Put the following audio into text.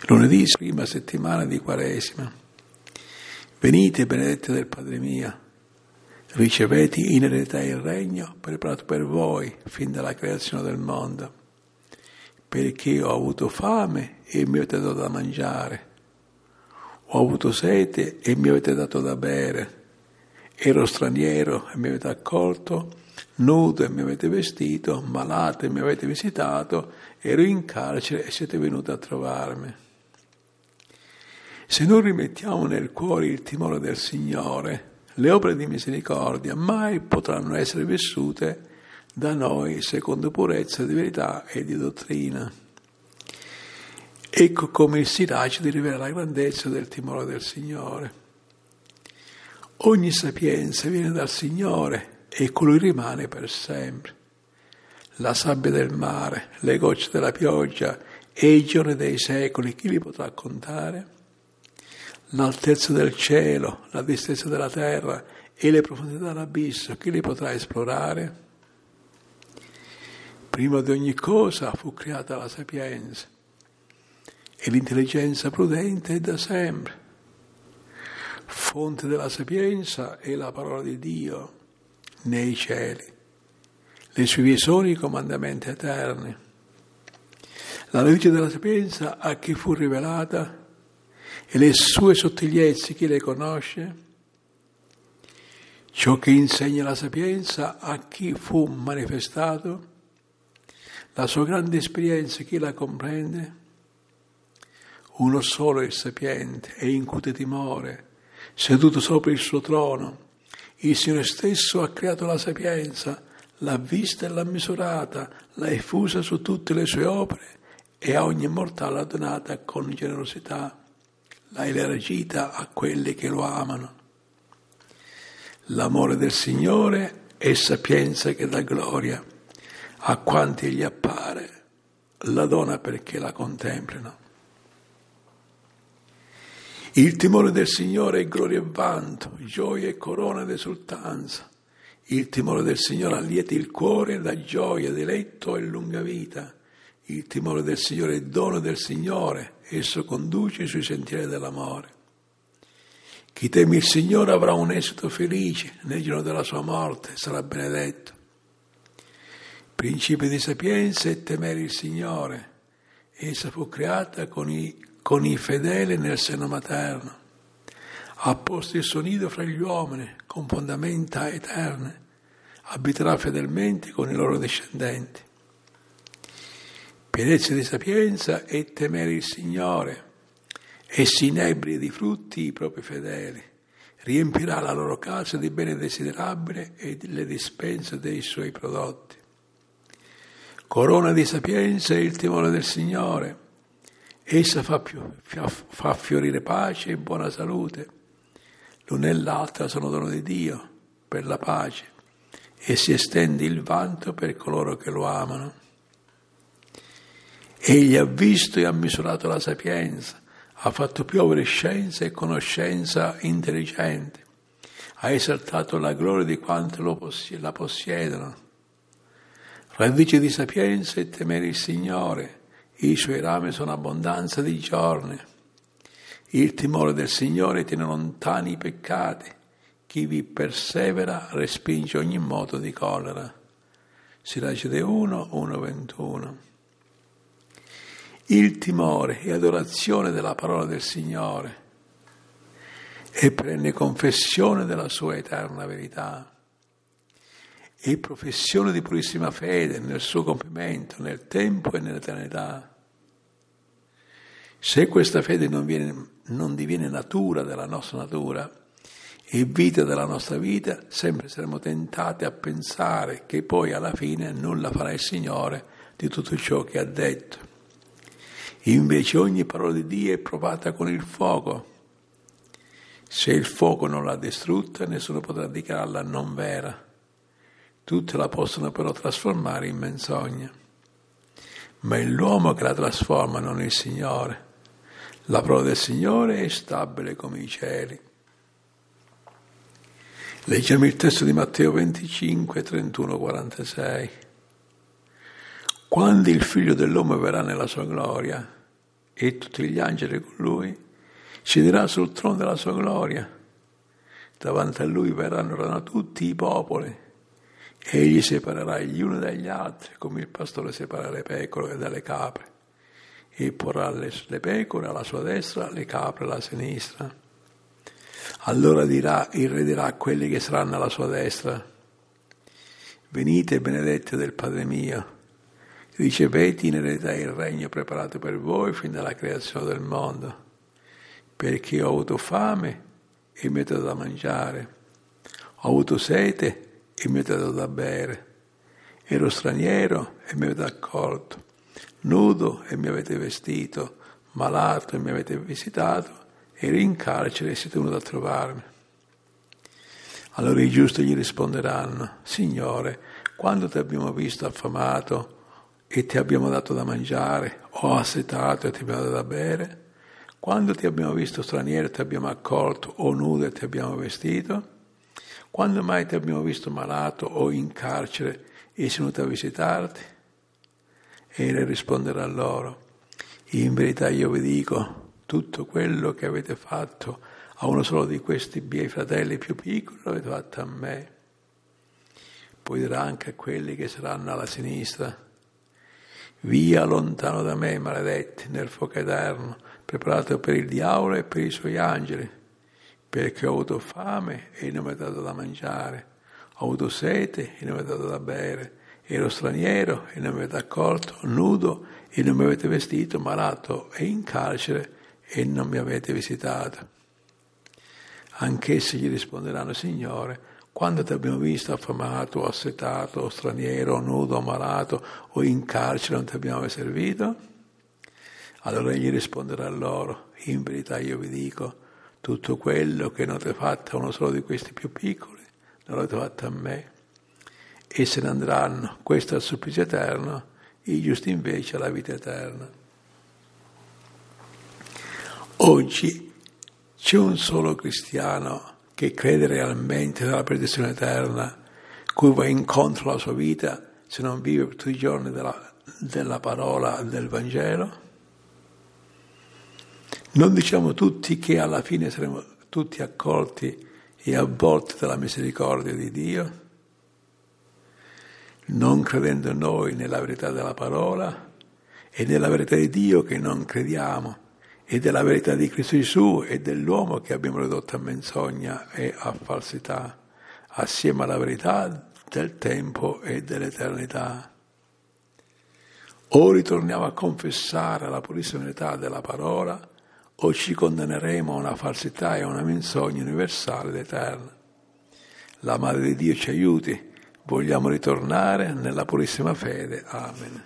Lunedì, prima settimana di Quaresima. Venite, benedetti del Padre mio, ricevete in eredità il regno preparato per voi fin dalla creazione del mondo, perché ho avuto fame e mi avete dato da mangiare, ho avuto sete e mi avete dato da bere, ero straniero e mi avete accolto, nudo e mi avete vestito, malato e mi avete visitato, ero in carcere e siete venuti a trovarmi. Se non rimettiamo nel cuore il timore del Signore, le opere di misericordia mai potranno essere vissute da noi secondo purezza di verità e di dottrina. Ecco come il Siracide rivela la grandezza del timore del Signore. Ogni sapienza viene dal Signore e colui rimane per sempre. La sabbia del mare, le gocce della pioggia e i giorni dei secoli, chi li potrà contare? L'altezza del cielo, la distesa della terra e le profondità dell'abisso, chi li potrà esplorare? Prima di ogni cosa fu creata la sapienza e l'intelligenza prudente è da sempre. Fonte della sapienza è la parola di Dio nei cieli. Le sue vie sono i comandamenti eterni. La legge della sapienza a chi fu rivelata e le sue sottigliezze chi le conosce? Ciò che insegna la sapienza a chi fu manifestato? La sua grande esperienza chi la comprende? Uno solo è il sapiente e incute timore, seduto sopra il suo trono. Il Signore stesso ha creato la sapienza, l'ha vista e l'ha misurata, l'ha effusa su tutte le sue opere e a ogni mortale l'ha donata con generosità. L'ha elargita a quelli che lo amano. L'amore del Signore è sapienza che dà gloria a quanti gli appare, la dona perché la contemplino. Il timore del Signore è gloria e vanto, gioia e corona ed esultanza. Il timore del Signore allieta il cuore, dà gioia, diletto e lunga vita. Il timore del Signore è dono del Signore, esso conduce sui sentieri dell'amore. Chi teme il Signore avrà un esito felice, nel giorno della sua morte sarà benedetto. Principio di sapienza è temere il Signore. Essa fu creata con i fedeli nel seno materno. Ha posto il suo nido fra gli uomini, con fondamenta eterne. Abiterà fedelmente con i loro discendenti. Pienezza di sapienza è temere il Signore. Essi inebri di frutti i propri fedeli. Riempirà la loro casa di bene desiderabile e le dispense dei suoi prodotti. Corona di sapienza è il timore del Signore. Essa fa fiorire pace e buona salute. L'una e l'altra sono dono di Dio per la pace e si estende il vanto per coloro che lo amano. Egli ha visto e ha misurato la sapienza, ha fatto piovere scienza e conoscenza intelligente, ha esaltato la gloria di quanti la possiedono. Radice di sapienza è temere il Signore, i suoi rami sono abbondanza di giorni. Il timore del Signore tiene lontani i peccati, chi vi persevera respinge ogni moto di collera. Siracide 1:21. Il timore è adorazione della parola del Signore e perenne confessione della sua eterna verità e professione di purissima fede nel suo compimento, nel tempo e nell'eternità. Se questa fede non diviene natura della nostra natura e vita della nostra vita, sempre saremo tentati a pensare che poi alla fine nulla farà il Signore di tutto ciò che ha detto. Invece ogni parola di Dio è provata con il fuoco. Se il fuoco non l'ha distrutta, nessuno potrà dichiararla non vera. Tutte la possono però trasformare in menzogna. Ma è l'uomo che la trasforma, non il Signore. La parola del Signore è stabile come i cieli. Leggiamo il testo di Matteo 25, 31, 46. Quando il Figlio dell'uomo verrà nella sua gloria e tutti gli angeli con lui, siederà sul trono della sua gloria. Davanti a lui verranno tutti i popoli. Egli separerà gli uni dagli altri, come il pastore separa le pecore dalle capre, e porrà le pecore alla sua destra, le capre alla sinistra. Allora il re dirà a quelli che saranno alla sua destra: venite benedetti del Padre mio, ricevete in eredità il regno preparato per voi fin dalla creazione del mondo, perché ho avuto fame e mi avete dato da mangiare, ho avuto sete e mi avete dato da bere, ero straniero e mi avete accolto, nudo e mi avete vestito, malato e mi avete visitato, ero in carcere e siete venuti a trovarmi. Allora i giusti gli risponderanno: Signore, quando ti abbiamo visto affamato e ti abbiamo dato da mangiare, o assetato e ti abbiamo dato da bere? Quando ti abbiamo visto straniero e ti abbiamo accolto, o nudo e ti abbiamo vestito? Quando mai ti abbiamo visto malato o in carcere e sei venuto a visitarti? E il re risponderà loro: in verità io vi dico, tutto quello che avete fatto a uno solo di questi miei fratelli più piccoli lo avete fatto a me. Poi dirà anche a quelli che saranno alla sinistra: via lontano da me, maledetti, nel fuoco eterno, preparato per il diavolo e per i suoi angeli, perché ho avuto fame e non mi avete dato da mangiare, ho avuto sete e non mi avete dato da bere, ero straniero e non mi avete accolto, nudo e non mi avete vestito, malato e in carcere e non mi avete visitato. Anch'essi gli risponderanno: Signore, quando ti abbiamo visto affamato, o assetato, o straniero, o nudo, o malato, o in carcere, non ti abbiamo mai servito? Allora egli risponderà loro: in verità io vi dico, tutto quello che non avete fatto a uno solo di questi più piccoli, non l'avete fatto a me. E se ne andranno, questo è il supplizio eterno, i giusti invece alla vita eterna. Oggi c'è un solo cristiano che crede realmente nella perdizione eterna, cui va incontro alla sua vita se non vive tutti i giorni della parola del Vangelo? Non diciamo tutti che alla fine saremo tutti accolti e avvolti dalla misericordia di Dio? Non credendo noi nella verità della parola e nella verità di Dio che non crediamo, e della verità di Cristo Gesù e dell'uomo che abbiamo ridotto a menzogna e a falsità, assieme alla verità del tempo e dell'eternità. O ritorniamo a confessare la purissima verità della parola, o ci condanneremo a una falsità e a una menzogna universale ed eterna. La Madre di Dio ci aiuti, vogliamo ritornare nella purissima fede. Amen.